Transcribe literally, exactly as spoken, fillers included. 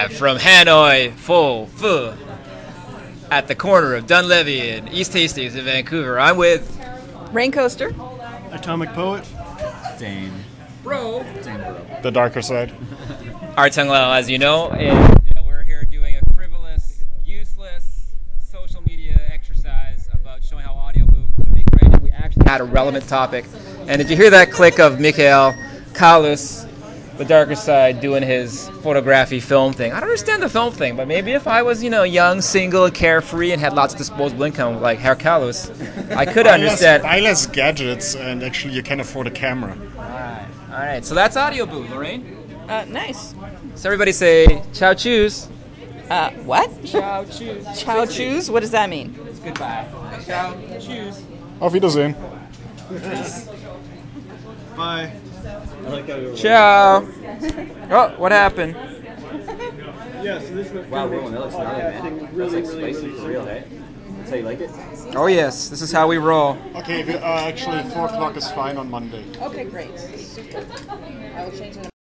live from Hanoi, Pho Pho, at the corner of Dunleavy and East Hastings in Vancouver. I'm with Rain Coaster, Atomic Poet, Dane. Bro, Dane Bro. The Darker Side. Art Tung Lao, as you know, and yeah, we're here doing a frivolous, useless social media exercise about showing how audiobook could be great if we actually had a relevant topic. And did you hear that click of Mikhail Kalus, The Darker Side, doing his photography film thing? I don't understand the film thing, but maybe if I was, you know, young, single, carefree, and had lots of disposable income like Herr Kalus, I could Buy understand. less, buy less gadgets, and actually you can afford a camera. Alright, alright, so that's Audioboom, Lorraine. uh, nice. So everybody say, ciao choose. Uh, what? Ciao choose. Chow choose? What does that mean? It's goodbye. Ciao choose. Auf Wiedersehen. Bye. I like how you were Ciao. Oh, what happened? Yeah, so this is wow, Roman, that looks gnarly, man. That's like spicy for real, hey? That's how you like it? Oh yes, this is how we roll. Okay, uh, actually four o'clock is fine on Monday. Okay, great. I will change it.